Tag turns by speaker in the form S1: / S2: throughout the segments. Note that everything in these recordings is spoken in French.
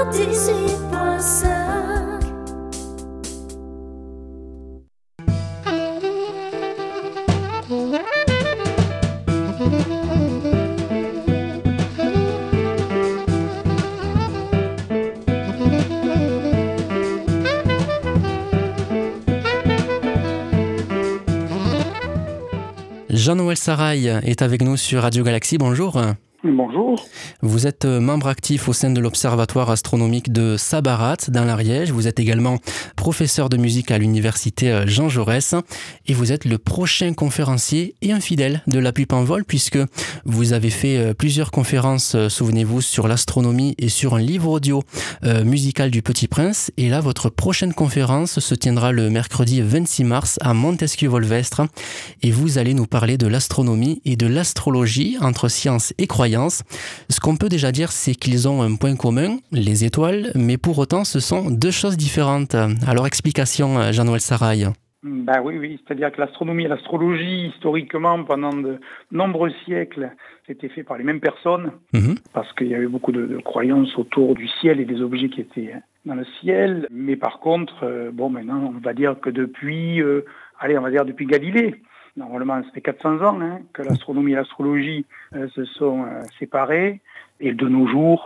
S1: 98.5.
S2: Jean-Noël Sarail est avec nous sur Radio Galaxie. Bonjour.
S3: Bonjour.
S2: Vous êtes membre actif au sein de l'Observatoire astronomique de Sabarat, dans l'Ariège. Vous êtes également professeur de musique à l'université Jean Jaurès. Et vous êtes le prochain conférencier et un fidèle de La Pipe en vol, puisque vous avez fait plusieurs conférences, souvenez-vous, sur l'astronomie et sur un livre audio musical du Petit Prince. Et là, votre prochaine conférence se tiendra le mercredi 26 mars à Montesquieu-Volvestre. Et vous allez nous parler de l'astronomie et de l'astrologie entre science et croyance. Ce qu'on peut déjà dire, c'est qu'ils ont un point commun, les étoiles, mais pour autant, ce sont deux choses différentes. Alors, explication, Jean-Noël Sarail.
S3: Oui, c'est-à-dire que l'astronomie et l'astrologie, historiquement, pendant de nombreux siècles, c'était fait par les mêmes personnes, parce qu'il y avait beaucoup de croyances autour du ciel et des objets qui étaient dans le ciel. Mais par contre, maintenant, on va dire que depuis Galilée, normalement, ça fait 400 ans que l'astronomie et l'astrologie se sont séparées. Et de nos jours,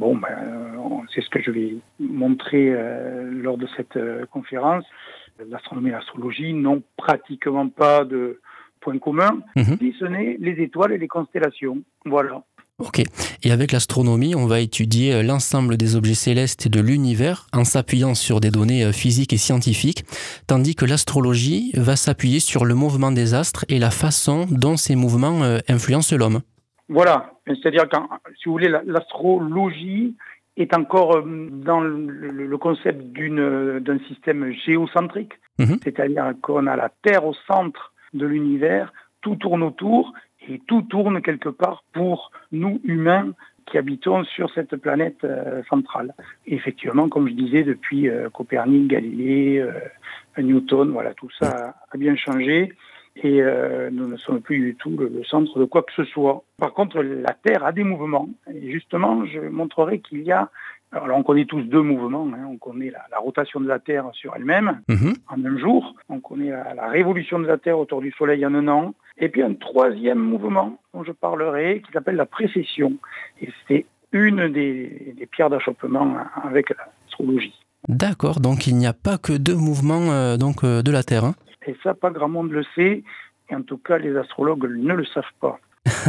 S3: c'est ce que je vais montrer lors de cette conférence. L'astronomie et l'astrologie n'ont pratiquement pas de point commun, si ce n'est les étoiles et les constellations. Voilà.
S2: Ok. Et avec l'astronomie, on va étudier l'ensemble des objets célestes de l'univers en s'appuyant sur des données physiques et scientifiques, tandis que l'astrologie va s'appuyer sur le mouvement des astres et la façon dont ces mouvements influencent l'homme.
S3: Voilà. C'est-à-dire que, si vous voulez, l'astrologie est encore dans le concept d'un système géocentrique, c'est-à-dire qu'on a la Terre au centre de l'univers, tout tourne autour, et tout tourne quelque part pour nous humains qui habitons sur cette planète centrale. Et effectivement, comme je disais, depuis Copernic, Galilée, Newton, voilà, tout ça a bien changé et nous ne sommes plus du tout le centre de quoi que ce soit. Par contre, la Terre a des mouvements et justement, je montrerai qu'il y a... Alors, on connaît tous deux mouvements. On connaît la rotation de la Terre sur elle-même en un jour. On connaît la révolution de la Terre autour du Soleil en un an. Et puis un troisième mouvement dont je parlerai qui s'appelle la précession. Et c'est une des pierres d'achoppement avec l'astrologie.
S2: D'accord, donc il n'y a pas que deux mouvements de la Terre.
S3: Et ça, pas grand monde le sait. Et en tout cas, les astrologues ne le savent pas.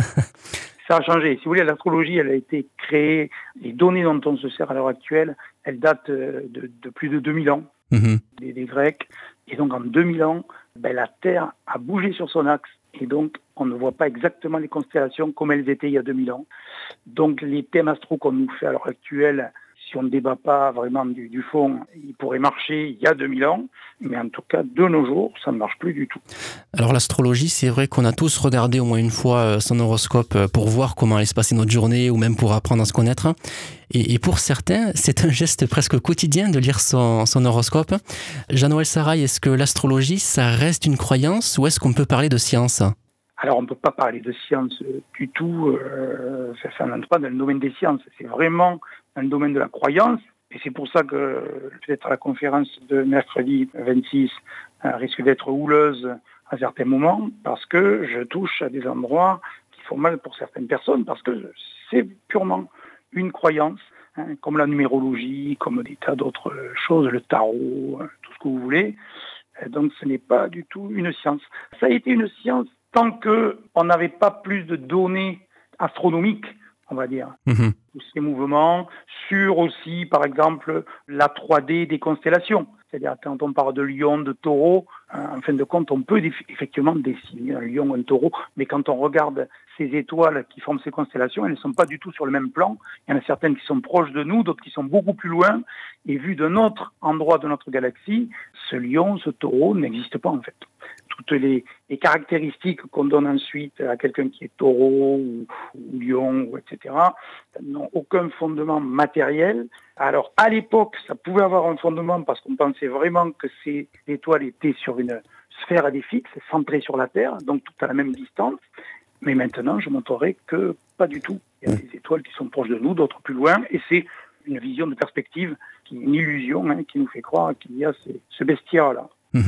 S3: Ça a changé. Si vous voulez, l'astrologie, elle a été créée. Les données dont on se sert à l'heure actuelle, elles datent de plus de 2000 ans, des Grecs. Et donc, en 2000 ans, la Terre a bougé sur son axe. Et donc, on ne voit pas exactement les constellations comme elles étaient il y a 2000 ans. Donc, les thèmes astro qu'on nous fait à l'heure actuelle, si on ne débat pas vraiment du fond, ils pourraient marcher il y a 2000 ans. Mais en tout cas, de nos jours, ça ne marche plus du tout.
S2: Alors l'astrologie, c'est vrai qu'on a tous regardé au moins une fois son horoscope pour voir comment allait se passer notre journée ou même pour apprendre à se connaître. Et pour certains, c'est un geste presque quotidien de lire son horoscope. Jean-Noël Sarail, est-ce que l'astrologie, ça reste une croyance ou est-ce qu'on peut parler de science ?
S3: Alors, on ne peut pas parler de science du tout. Ça n'entre pas dans le domaine des sciences. C'est vraiment dans le domaine de la croyance. Et c'est pour ça que peut-être la conférence de mercredi 26 risque d'être houleuse à certains moments, parce que je touche à des endroits qui font mal pour certaines personnes, parce que c'est purement une croyance, comme la numérologie, comme des tas d'autres choses, le tarot, tout ce que vous voulez. Donc ce n'est pas du tout une science. Ça a été une science tant qu'on n'avait pas plus de données astronomiques, on va dire, tous ces mouvements, sur aussi, par exemple, la 3D des constellations. C'est-à-dire, quand on parle de lion, de taureau, en fin de compte, on peut effectivement dessiner un lion, un taureau, mais quand on regarde ces étoiles qui forment ces constellations, elles ne sont pas du tout sur le même plan. Il y en a certaines qui sont proches de nous, d'autres qui sont beaucoup plus loin, et vu d'un autre endroit de notre galaxie, ce lion, ce taureau n'existe pas en fait. Toutes les caractéristiques qu'on donne ensuite à quelqu'un qui est taureau ou lion, etc., n'ont aucun fondement matériel. Alors, à l'époque, ça pouvait avoir un fondement parce qu'on pensait vraiment que ces étoiles étaient sur une sphère à des fixes, centrée sur la Terre, donc toutes à la même distance. Mais maintenant, je montrerai que pas du tout. Il y a des étoiles qui sont proches de nous, d'autres plus loin, et c'est une vision de perspective, une illusion qui nous fait croire qu'il y a ce bestiaire-là.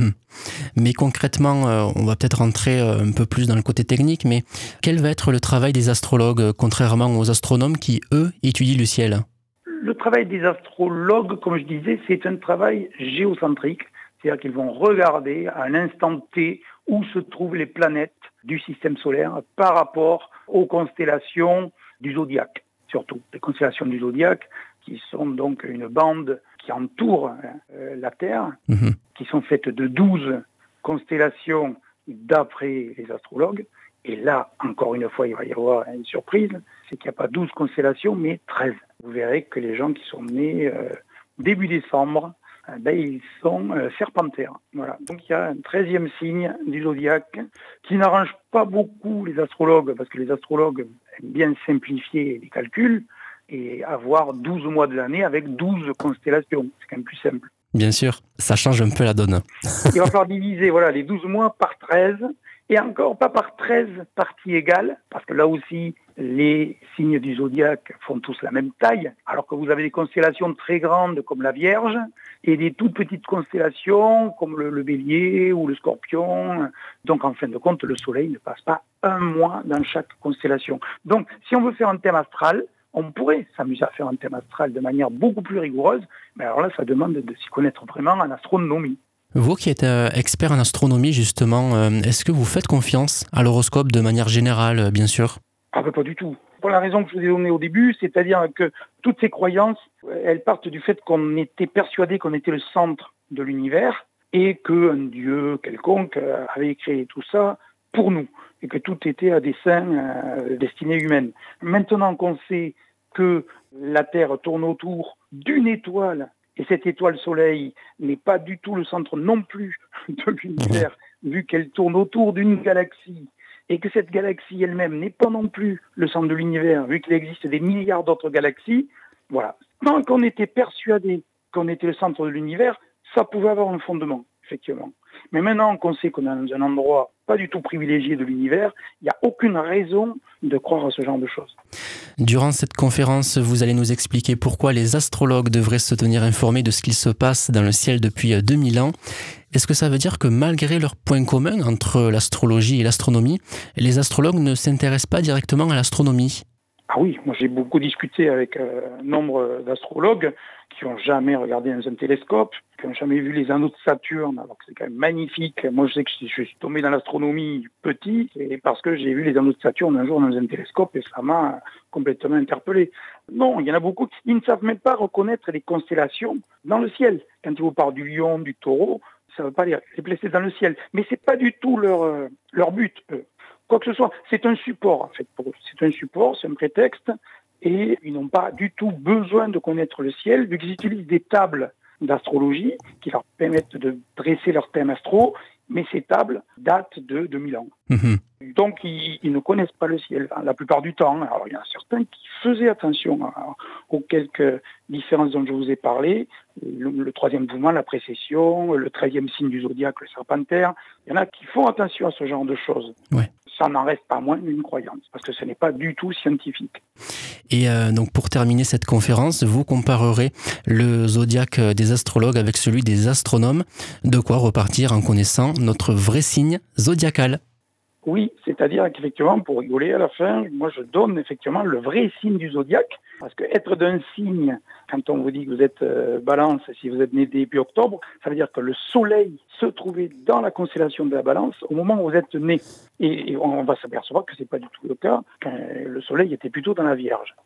S2: Mais concrètement, on va peut-être rentrer un peu plus dans le côté technique, mais quel va être le travail des astrologues, contrairement aux astronomes qui, eux, étudient le ciel ?
S3: Le travail des astrologues, comme je disais, c'est un travail géocentrique, c'est-à-dire qu'ils vont regarder à un instant T où se trouvent les planètes du système solaire par rapport aux constellations du zodiaque, surtout les constellations du zodiaque qui sont donc une bande qui entoure la Terre, qui sont faites de 12 constellations d'après les astrologues. Et là, encore une fois, il va y avoir une surprise, c'est qu'il n'y a pas 12 constellations, mais 13. Vous verrez que les gens qui sont nés début décembre, ils sont serpentaires. Voilà. Donc il y a un 13e signe du zodiaque qui n'arrange pas beaucoup les astrologues, parce que les astrologues aiment bien simplifier les calculs et avoir 12 mois de l'année avec 12 constellations. C'est quand même plus simple.
S2: Bien sûr, ça change un peu la donne.
S3: Il va falloir diviser les 12 mois par 13, et encore pas par 13 parties égales, parce que là aussi, les signes du zodiaque font tous la même taille, alors que vous avez des constellations très grandes comme la Vierge, et des toutes petites constellations comme le Bélier ou le Scorpion. Donc en fin de compte, le Soleil ne passe pas un mois dans chaque constellation. Donc si on veut faire un thème astral, on pourrait s'amuser à faire un thème astral de manière beaucoup plus rigoureuse, mais alors là, ça demande de s'y connaître vraiment en astronomie.
S2: Vous qui êtes expert en astronomie, justement, est-ce que vous faites confiance à l'horoscope de manière générale, bien sûr ?
S3: Ah ben pas du tout. Pour la raison que je vous ai donnée au début, c'est-à-dire que toutes ces croyances, elles partent du fait qu'on était persuadé qu'on était le centre de l'univers et qu'un dieu quelconque avait créé tout ça pour nous et que tout était à des fins destinées humaines. Maintenant qu'on sait que la Terre tourne autour d'une étoile, et cette étoile Soleil n'est pas du tout le centre non plus de l'univers, vu qu'elle tourne autour d'une galaxie, et que cette galaxie elle-même n'est pas non plus le centre de l'univers, vu qu'il existe des milliards d'autres galaxies, voilà. Tant qu'on était persuadé qu'on était le centre de l'univers, ça pouvait avoir un fondement, effectivement. Mais maintenant qu'on sait qu'on est dans un endroit pas du tout privilégié de l'univers, il n'y a aucune raison de croire à ce genre de choses.
S2: Durant cette conférence, vous allez nous expliquer pourquoi les astrologues devraient se tenir informés de ce qu'il se passe dans le ciel depuis 2000 ans. Est-ce que ça veut dire que malgré leurs points communs entre l'astrologie et l'astronomie, les astrologues ne s'intéressent pas directement à l'astronomie ?
S3: Ah oui, moi j'ai beaucoup discuté avec un nombre d'astrologues qui n'ont jamais regardé dans un télescope, qui n'ont jamais vu les anneaux de Saturne, alors que c'est quand même magnifique. Moi je sais que je suis tombé dans l'astronomie petit, et parce que j'ai vu les anneaux de Saturne un jour dans un télescope, et ça m'a complètement interpellé. Non, il y en a beaucoup qui ne savent même pas reconnaître les constellations dans le ciel. Quand ils vous parlent du lion, du taureau, ça ne veut pas les placer dans le ciel. Mais c'est pas du tout leur but, eux. Quoi que ce soit, c'est un support en fait pour eux. C'est un support, c'est un prétexte, et ils n'ont pas du tout besoin de connaître le ciel, vu qu'ils utilisent des tables d'astrologie qui leur permettent de dresser leur thème astro, mais ces tables datent de 2000 ans. Donc ils ne connaissent pas le ciel la plupart du temps. Alors il y en a certains qui faisaient attention aux quelques différences dont je vous ai parlé, le troisième mouvement, la précession, le 13e signe du zodiaque, le serpentaire. Il y en a qui font attention à ce genre de choses.
S2: Ouais.
S3: Ça n'en reste pas moins une croyance, parce que ce n'est pas du tout scientifique.
S2: Et donc pour terminer cette conférence, vous comparerez le zodiaque des astrologues avec celui des astronomes, de quoi repartir en connaissant notre vrai signe zodiacal.
S3: Oui, c'est-à-dire qu'effectivement, pour rigoler à la fin, moi je donne effectivement le vrai signe du zodiaque, parce que être d'un signe, quand on vous dit que vous êtes Balance, si vous êtes né début octobre, ça veut dire que le soleil se trouvait dans la constellation de la Balance au moment où vous êtes né. Et on va s'apercevoir que c'est pas du tout le cas, quand le soleil était plutôt dans la Vierge.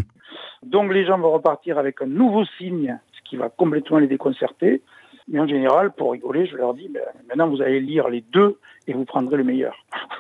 S3: Donc les gens vont repartir avec un nouveau signe, ce qui va complètement les déconcerter. Mais en général, pour rigoler, je leur dis, maintenant vous allez lire les deux et vous prendrez le meilleur.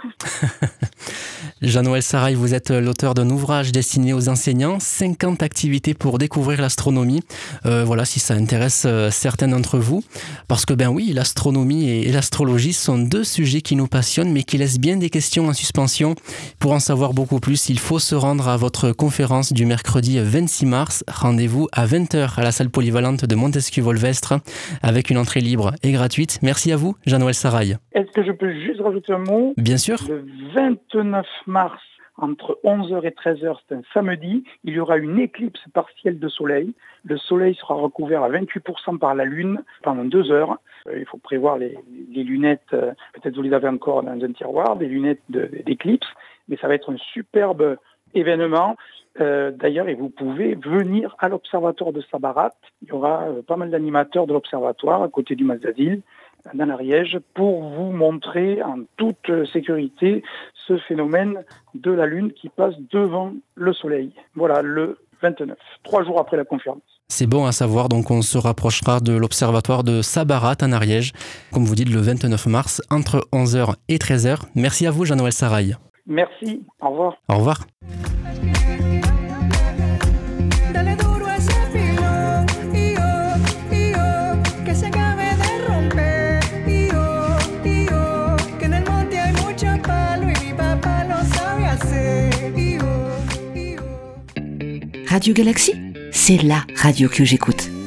S2: Jean-Noël Sarraille, vous êtes l'auteur d'un ouvrage destiné aux enseignants, 50 activités pour découvrir l'astronomie. Voilà, si ça intéresse certains d'entre vous. Parce que oui, l'astronomie et l'astrologie sont deux sujets qui nous passionnent, mais qui laissent bien des questions en suspension. Pour en savoir beaucoup plus, il faut se rendre à votre conférence du mercredi 26 mars. Rendez-vous à 20h à la salle polyvalente de Montesquieu-Volvestre, avec une entrée libre et gratuite. Merci à vous, Jean-Noël Sarraille.
S3: Est-ce que je peux juste rajouter un mot ?
S2: Bien sûr.
S3: Le 29 mars entre 11h et 13h, c'est un samedi, il y aura une éclipse partielle de soleil. Le soleil sera recouvert à 28% par la lune pendant 2 heures. Il faut prévoir les lunettes, peut-être vous les avez encore dans un tiroir, des lunettes d'éclipse, mais ça va être un superbe événement. D'ailleurs, et vous pouvez venir à l'observatoire de Sabarat. Il y aura pas mal d'animateurs de l'observatoire à côté du Mazdazil, dans l'Ariège, pour vous montrer en toute sécurité ce phénomène de la Lune qui passe devant le Soleil. Voilà, le 29, 3 jours après la conférence.
S2: C'est bon à savoir, donc on se rapprochera de l'observatoire de Sabarat en Ariège, comme vous dites, le 29 mars, entre 11h et 13h. Merci à vous, Jean-Noël Sarail.
S3: Merci, au revoir.
S2: Au revoir.
S1: Radio Galaxy, c'est la radio que j'écoute.